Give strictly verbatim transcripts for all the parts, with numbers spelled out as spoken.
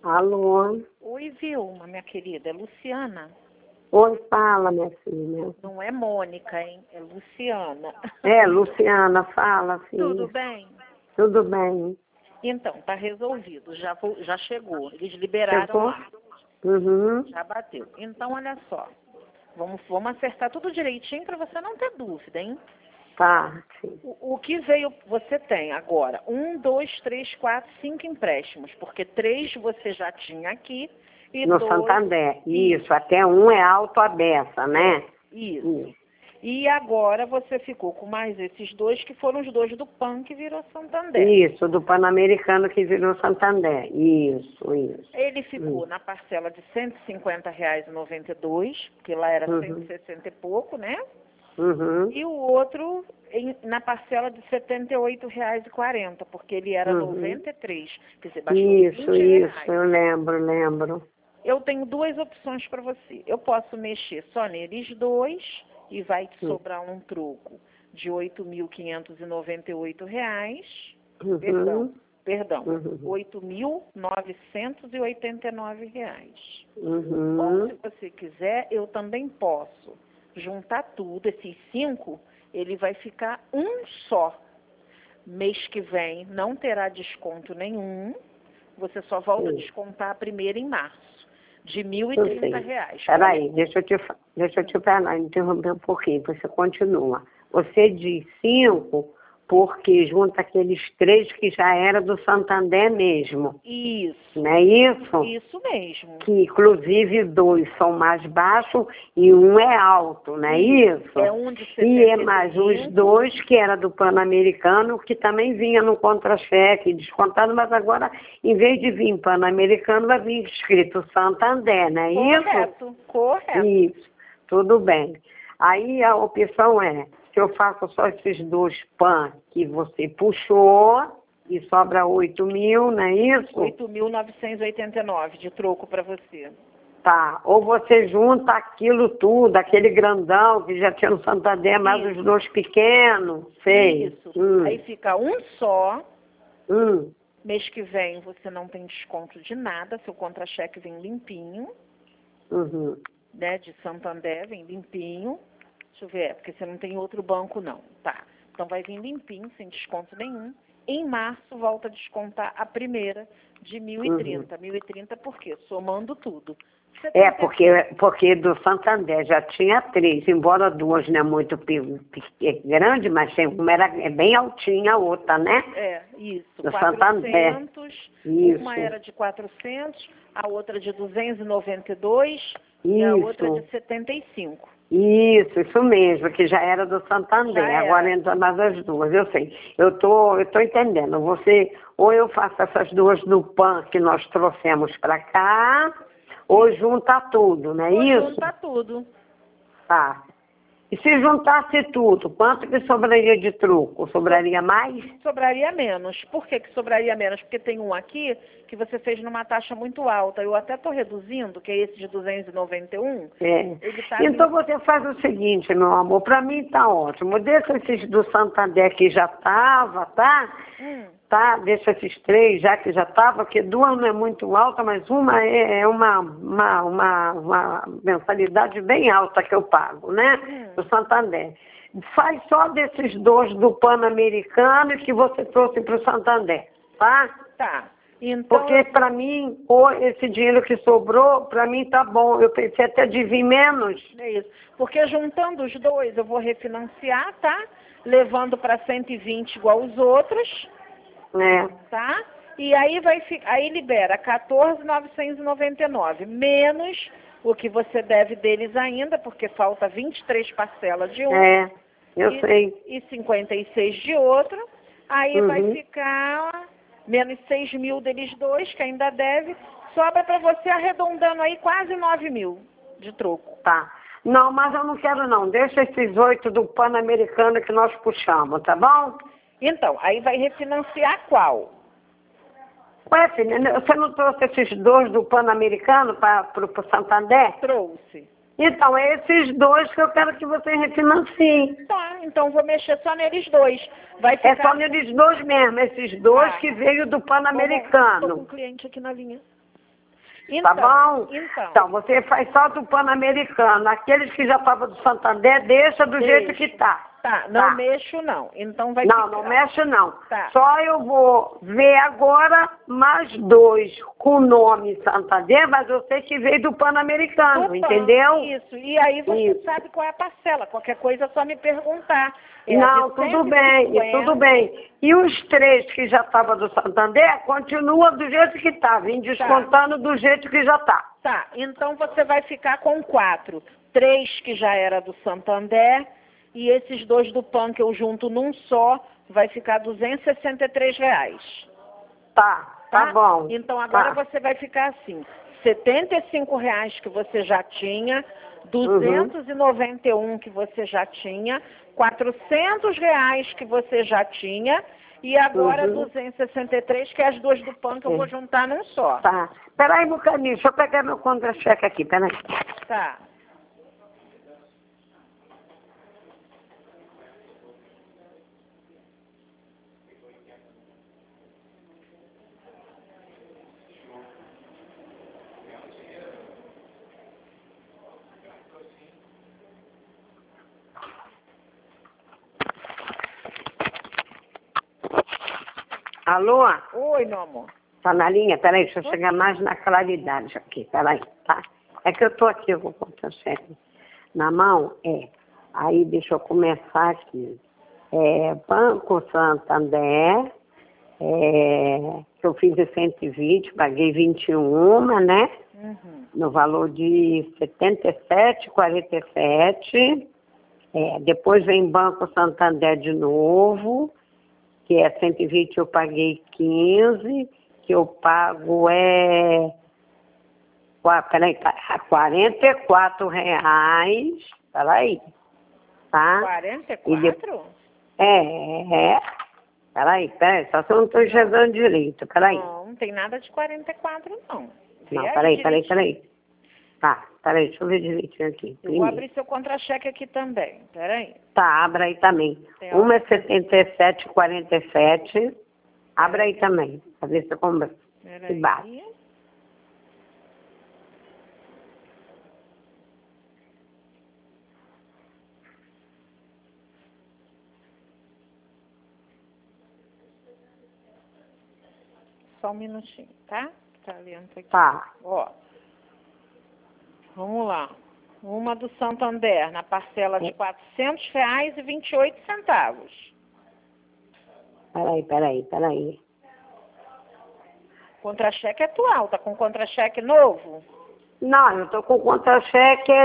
Alô? Oi, Vilma, minha querida, é Luciana. Oi, fala, minha filha. Não é Mônica, hein? É Luciana. É, Luciana, fala, filha. Tudo bem? Tudo bem. Então, tá resolvido, já, vou, já chegou. Eles liberaram Chegou? lá, Uhum. já bateu. Então, olha só, vamos, vamos acertar tudo direitinho para você não ter dúvida, hein? Tá, sim. O, o que veio, você tem agora um, dois, três, quatro, cinco empréstimos, porque três você já tinha aqui e No dois... Santander. Isso, até um é alto a beça, né? Isso. Isso. E agora você ficou com mais esses dois, que foram os dois do P A N que virou Santander. Isso, do Pan-Americano que virou Santander. Isso, isso. Ele ficou Hum. na parcela de cento e cinquenta reais e noventa e dois centavos, porque lá era Uhum. cento e sessenta e pouco, né? Uhum. E o outro em, na parcela de setenta e oito reais e quarenta centavos, porque ele era Uhum. noventa e três reais, que você baixou Isso, vinte isso, reais. eu lembro, lembro. Eu tenho duas opções para você. Eu posso mexer só neles dois e vai te Hum. sobrar um troco de oito mil quinhentos e noventa e oito reais. Uhum. Perdão, perdão, Uhum. oito mil novecentos e oitenta e nove reais. Uhum. Ou, se você quiser, eu também posso juntar tudo, esses cinco, ele vai ficar um só. Mês que vem não terá desconto nenhum, você só volta a Sim. descontar a primeira em março, de mil e Eu trinta sei. reais. Peraí, deixa eu te, fa- deixa eu te parar, interromper um pouquinho, você continua. Você diz cinco porque junta aqueles três que já era do Santander mesmo, Isso, não é isso? isso mesmo. Que inclusive dois são mais baixos e um é alto, não é isso? É um de E é setenta e mais os cinco. dois que era do Pan-Americano, que também vinha no contra-cheque descontado, mas agora, em vez de vir Pan-Americano, vai vir escrito Santander, não é isso? Correto, correto. Isso, tudo bem. Aí a opção é, se eu faço só esses dois Pan que você puxou, e sobra oito mil, não é isso? oito mil novecentos e oitenta e nove de troco para você. Tá, ou você junta aquilo tudo, aquele grandão que já tinha no Santander, mais Isso. os dois pequenos, sei. Isso. Hum, Aí fica um só. hum, Mês que vem você não tem desconto de nada, seu contra-cheque vem limpinho, uhum. né? De Santander, vem limpinho. Deixa eu ver, é porque você não tem outro banco não. Tá. Então vai vir limpinho, sem desconto nenhum. Em março volta a descontar a primeira de mil e trinta. mil e trinta por quê? Somando tudo. É, porque, porque do Santander já tinha três, embora duas não é muito pe- pe- grande, mas tem uma era é bem altinha a outra, né? É, isso. Do quatrocentos, Santander. uma Isso. era de quatrocentos, a outra de duzentos e noventa e dois e a outra de Isso, setenta e cinco. isso, isso mesmo, que já era do Santander, Já era. agora entra mais as duas, eu sei. Eu tô, eu tô entendendo, você, ou eu faço essas duas do Pan que nós trouxemos para cá, ou junta tudo, não é Ou isso? junta tudo. Tá. E se juntasse tudo, quanto que sobraria de truco? Sobraria mais? Sobraria menos. Por que que sobraria menos? Porque tem um aqui que você fez numa taxa muito alta. Eu até estou reduzindo, que é esse de duzentos e noventa e um. É. Ele tá Então vindo- você faz o seguinte, meu amor, para mim tá ótimo. Deixa esses do Santander que já tava, tá? Hum, Tá? Deixa esses três já que já tava, porque duas não é muito alta, mas uma é é uma, uma, uma, uma mensalidade bem alta que eu pago, né? Hum. Do Santander. Faz só desses dois do Pan-Americano que você trouxe para o Santander, tá? tá. Então, Porque eu- para mim, o- esse dinheiro que sobrou, para mim tá bom. Eu pensei até de vir menos. é isso. Porque juntando os dois, eu vou refinanciar, tá? Levando para cento e vinte igual os outros, Né? tá? E aí vai fi- aí libera quatorze mil novecentos e noventa e nove, menos o que você deve deles ainda, porque falta vinte e três parcelas de um É, eu e, sei. e cinquenta e seis de outro. Aí Uhum. vai ficar menos seis mil deles dois, que ainda deve. Sobra para você arredondando aí quase nove mil de troco. Tá. Não, mas eu não quero não. Deixa esses oito do Pan-Americano que nós puxamos, tá bom? Então, aí vai refinanciar qual? Ué, filha, você não trouxe esses dois do Pan-Americano para o Santander? Trouxe. Então, é esses dois que eu quero que você refinancie. Tá, então vou mexer só neles dois. Vai É ficar... só neles dois mesmo, esses dois Ah. que veio do Estou com Pan-Americano. um cliente aqui na linha. tá Então, bom? então. Então, você faz só do Pan-Americano. Aqueles que já estavam do Santander, deixa do Deixo. jeito que tá. Tá, não Tá. mexo não. Então vai Não, ficar... não mexe não. Tá. Só eu vou ver agora mais dois com nome Santander, mas eu sei que veio do Pan-Americano, Do entendeu? Pan, isso. E aí você Isso. sabe qual é a parcela. Qualquer coisa é só me perguntar. É Não, de tudo cento e bem, cinquenta. tudo bem. E os três que já estavam do Santander, continua do jeito que tá, vim descontando do jeito que já tá. Tá, então você vai ficar com quatro. Três que já era do Santander e esses dois do Pan que eu junto num só, vai ficar duzentos e sessenta e três reais. Tá, tá, tá bom. Então agora tá. você vai ficar assim, setenta e cinco reais que você já tinha, duzentos e noventa e um que você já tinha, quatrocentos reais que você já tinha e agora Uhum. duzentos e sessenta e três que é as duas do Pan que eu vou juntar num só. Tá. Peraí, Bucaninho, deixa eu pegar meu contra-cheque aqui, peraí. Tá. Alô? Oi, meu amor. Tá na linha? Peraí, deixa eu chegar mais na claridade aqui, peraí, tá? É que eu tô aqui, eu vou contar cheque na mão, é. Aí deixa eu começar aqui. É, Banco Santander, é, que eu fiz de cento e vinte, paguei vinte e um, né? Uhum. No valor de setenta e sete reais e quarenta e sete centavos. É, depois vem Banco Santander de novo, que é cento e vinte, eu paguei quinze, que eu pago é, peraí, quarenta e quatro reais, peraí, tá? quarenta e E de, quatro? é, é, peraí, peraí, só se eu não estou enxergando direito, peraí. Não, não tem nada de quarenta e quatro, não. Vê Não, aí peraí, peraí, direitinho. peraí. Tá, peraí, deixa eu ver direitinho aqui. Eu Primeiro. vou abrir seu contra-cheque aqui também. Peraí. Tá, abra aí também. Tem Uma é hora? setenta e sete reais e quarenta e sete centavos. Abra aí também, pra ver se eu compro. Se Peraí. bate. Só um minutinho, tá? Tá lento aqui. Tá. Ó. Vamos lá. Uma do Santander, na parcela de quatrocentos reais e vinte e oito centavos. Peraí, peraí, peraí. Contra-cheque atual, tá com contra-cheque novo? Não, eu tô com contra-cheque é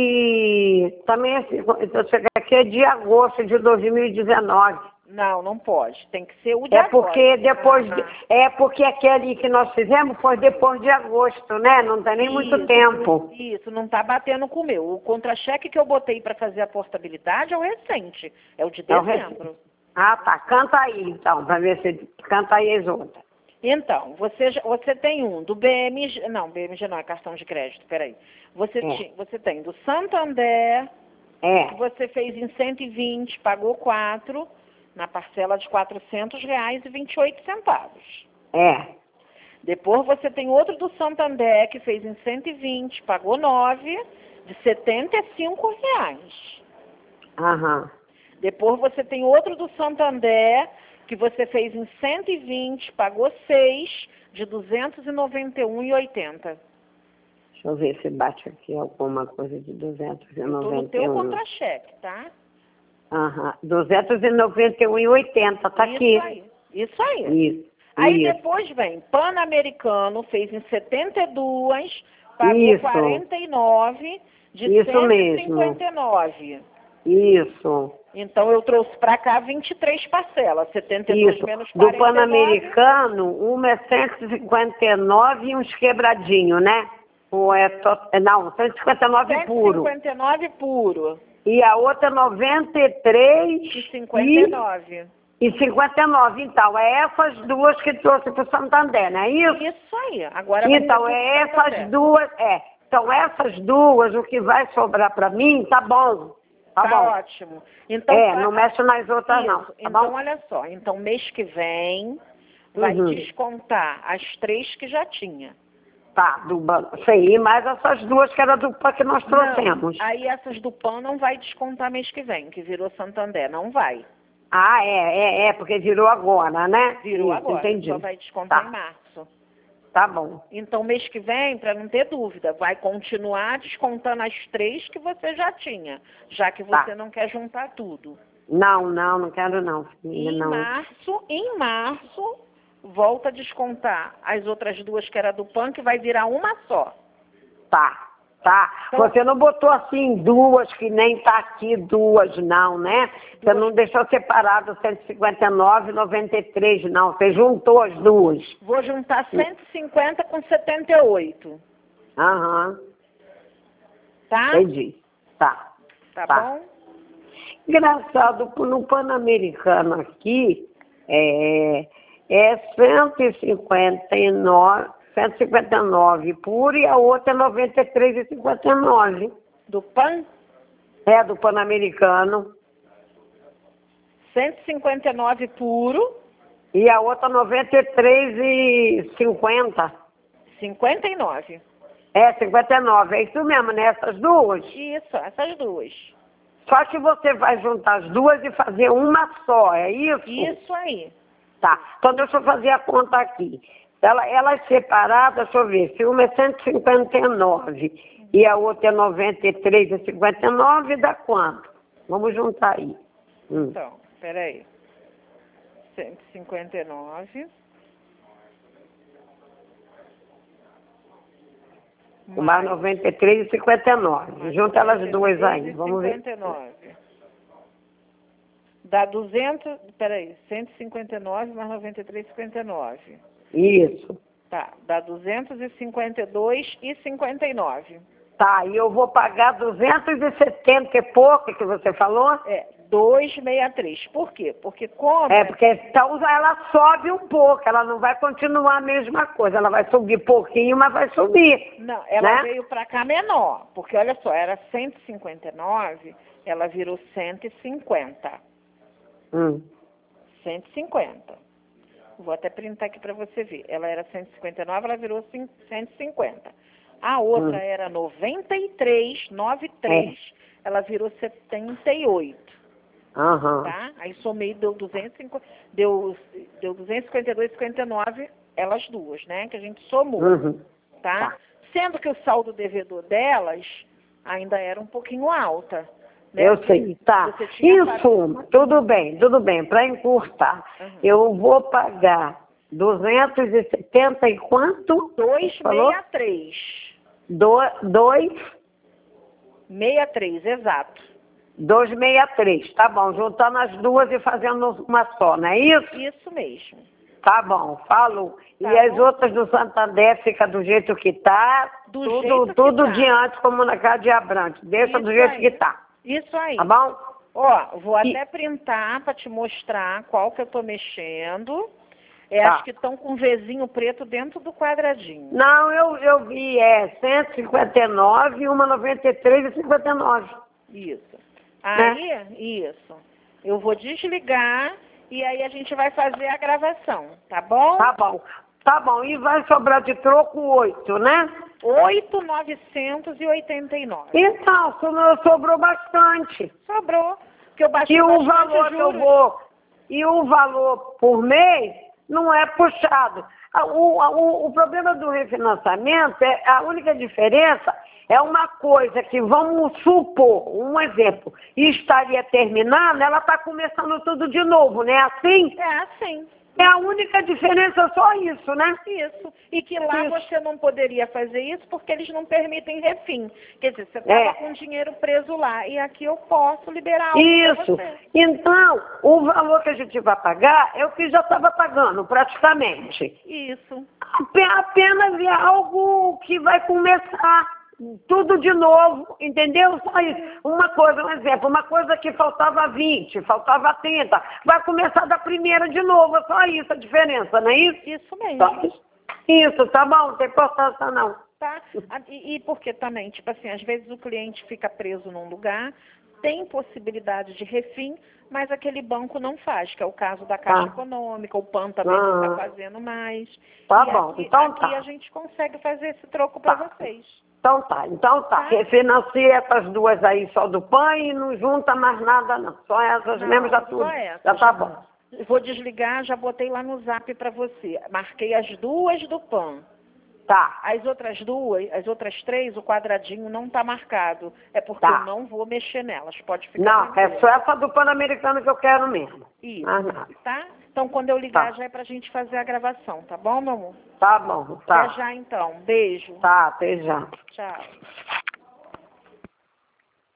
de... Também assim, contra-cheque aqui é de agosto de dois mil e dezenove. Não, não pode. Tem que ser o de É agora. porque depois... Ah, de- é porque aquele que nós fizemos foi depois de agosto, né? Não tem nem muito Isso, tempo. Isso, não está batendo com o meu. O contra-cheque que eu botei para fazer a portabilidade é o recente, é o de É o dezembro. Ah, tá. Canta aí, então, pra ver se... Canta aí as outras. Então, você, já- você tem um do B M G, não, B M G não, é cartão de crédito, peraí. Você, É. ti- você tem do Santander, É, que você fez em cento e vinte, pagou quatro, na parcela de quatrocentos reais e vinte e oito centavos. é. Depois você tem outro do Santander, que fez em cento e vinte, pagou nove, de setenta e cinco reais. Aham. Depois você tem outro do Santander, que você fez em cento e vinte, pagou seis, de duzentos e noventa e um reais e oitenta centavos. Deixa eu ver se bate aqui alguma coisa de duzentos e Eu estou no noventa e teu um. contra-cheque, tá? Aham. duzentos e noventa e um reais e oitenta centavos, tá Isso aqui. aí. Isso aí. Isso. Aí Isso. depois vem Pan-Americano, fez em setenta e dois, pagou Isso. quarenta e nove, de Isso cento e mesmo. cinquenta e nove. Isso. Então eu trouxe para cá vinte e três parcelas, setenta e dois Isso. menos Do quarenta e nove. Pan-Americano, uma é cento e cinquenta e nove e uns quebradinhos, né? Ou é to... Não, cento e cinquenta e nove puro. cento e cinquenta e nove puro. E a outra noventa e três E cinquenta e nove. e cinquenta e nove. Então, é essas duas que trouxe para o Santander, não é isso? Isso aí. Agora vai Então, ser é tudo Santander. essas duas, é. Então, essas duas, o que vai sobrar para mim, tá bom. Tá, Tá bom. ótimo. Então, É, tá- não mexe nas outras Isso. não, tá Então, bom? olha só. Então, mês que vem, vai Uhum. descontar as três que já tinha. Tá, do banco. Sei, mais essas duas que era do PAN que nós trouxemos. Não, aí essas do PAN não vai descontar mês que vem, que virou Santander, não vai. Ah, é, é, é, porque virou agora, né? Virou Isso, agora, entendi. só vai descontar Tá. em março. Tá bom. Então, mês que vem, para não ter dúvida, vai continuar descontando as três que você já tinha, já que você Tá. não quer juntar tudo. Não, não, não quero não, filha, Em não. março, em março, volta a descontar as outras duas que era do PAN, que vai virar uma só. Tá, tá. Então- Você não botou assim duas, que nem tá aqui duas, não, né? Você não deixou separado cento e cinquenta e nove e noventa e três, não. Você juntou as duas. Vou juntar cento e cinquenta com setenta e oito, Aham, tá? entendi. Tá. Tá, tá. bom? Engraçado, no Pan-Americano aqui, é, é cento e cinquenta e nove, cento e cinquenta e nove puro e a outra é noventa e três e cinquenta e nove. Do PAN, É, do Pan-Americano. cento e cinquenta e nove puro, E a outra noventa e três e cinquenta. cinquenta e nove. É, cinquenta e nove. É isso mesmo, né? Essas duas. Isso, essas duas. Só que você vai juntar as duas e fazer uma só, é isso? Isso aí. Tá. Então deixa eu fazer a conta aqui. Ela, elas separadas, deixa eu ver, se uma é cento e cinquenta e nove e a outra é noventa e três e cinquenta e nove, dá quanto? Vamos juntar aí. Hum. Então, peraí. cento e cinquenta e nove. Mais noventa e três e cinquenta e nove. Junta elas duas aí, vamos ver. cinquenta e nove. Dá duzentos, peraí, cento e cinquenta e nove mais noventa e três, cinquenta e nove. Isso. Tá, dá duzentos e cinquenta e dois e cinquenta e nove. Tá, e eu vou pagar duzentos e setenta e pouco que você falou? É, duzentos e sessenta e três. Por quê? Porque como... É, porque então ela sobe um pouco, ela não vai continuar a mesma coisa, ela vai subir pouquinho, mas vai subir. Não, ela né? veio para cá menor, porque olha só, era cento e cinquenta e nove, ela virou cento e cinquenta. Hum. cento e cinquenta. Vou até printar aqui para você ver. Ela era cento e cinquenta e nove, ela virou cento e cinquenta. A outra Hum. era noventa e três, noventa e três, é. Ela virou setenta e oito. Aham. Tá? Aí somei, deu duzentos e cinquenta, deu, deu duzentos e cinquenta e dois e cinquenta e nove, elas duas, né? Que a gente somou. Uhum. Tá? Tá. Sendo que o saldo devedor delas ainda era um pouquinho alta. Né? Eu sei, tá. Você tinha Em suma, tudo bem, tudo bem, para encurtar, Uhum. eu vou pagar duzentos e setenta e quanto? duzentos e sessenta e três. Do, dois, sessenta e três, exato. duzentos e sessenta e três, tá bom, juntando as duas e fazendo uma só, não é isso? Isso mesmo. Tá bom, falou. Tá e as bom. outras do Santander fica do jeito que tá, Do tudo, jeito que tudo tá. diante como na casa de Abrantes, deixa do Isso jeito aí. que tá, Isso aí. tá bom? Ó, vou E- até printar para te mostrar qual que eu tô mexendo. É Tá. as que estão com um Vzinho preto dentro do quadradinho. Não, eu, eu vi, é cento e cinquenta e nove e uma noventa e três e cinquenta e nove. Isso. Aí, isso. Eu vou desligar e aí a gente vai fazer a gravação, tá bom? Tá bom, tá bom. E vai sobrar de troco oito, né? oito mil novecentos e oitenta e nove. Então, so- sobrou bastante. Sobrou. Que eu baixei E o bastante valor que eu juros. vou, e o valor por mês não é puxado. A- O, a- o, o problema do refinanciamento, é, a única diferença é uma coisa que, vamos supor, um exemplo, estaria terminando, ela está começando tudo de novo, né? Assim? É assim. É a única diferença, só isso, né? Isso. E que lá Isso. você não poderia fazer isso porque eles não permitem refim. Quer dizer, você estava É. com dinheiro preso lá. E aqui eu posso liberar algo pra Isso. você. Então, o valor que a gente vai pagar é o que já estava pagando, praticamente. Isso. Ape- Apenas é algo que vai começar tudo de novo, entendeu? Só isso. Uma coisa, um exemplo, uma coisa que faltava vinte, faltava trinta, vai começar da primeira de novo, é só isso a diferença, não é isso? Isso mesmo. Só isso. Isso, tá bom, não tem importância não. Tá? Ah, E, e porque também, tipo assim, às vezes o cliente fica preso num lugar, tem possibilidade de refim, mas aquele banco não faz, que é o caso da Caixa Tá. Econômica, o P A N também não Ah. está fazendo mais. Tá E bom, aqui, então aqui tá. a gente consegue fazer esse troco para Tá. vocês. Então tá, então tá. Tá? Refinancia essas duas aí só do P A N e não junta mais nada não. Só essas Não, mesmo já só tudo. essa, Já tá já- bom. Vou desligar, já botei lá no zap para você. Marquei as duas do P A N. Tá, As outras duas, as outras três, o quadradinho não está marcado. É porque Tá. eu não vou mexer nelas. Pode ficar não, tranquilo. é só essa do Pan-Americano que eu quero mesmo. Isso, Mais nada. tá? Então, quando eu ligar, Tá. já é pra gente fazer a gravação, tá bom, meu amor? Tá bom, Até tá. já, então. Beijo. Tá, até já. Tchau.